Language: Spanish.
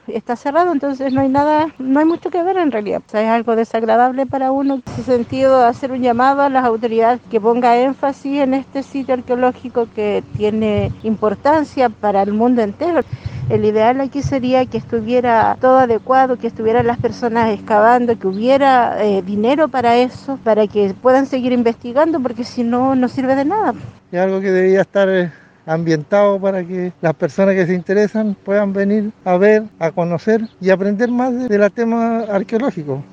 Está cerrado, entonces no hay nada, no hay mucho que ver en realidad. O sea, es algo desagradable para uno. En ese sentido, hacer un llamado a las autoridades que ponga énfasis en este sitio arqueológico que tiene importancia para el mundo entero. El ideal aquí sería que estuviera todo adecuado, que estuvieran las personas excavando, que hubiera dinero para eso, para que puedan seguir investigando, porque si no, no sirve de nada. Es algo que debería estar ambientado para que las personas que se interesan puedan venir a ver, a conocer y aprender más de los temas arqueológicos.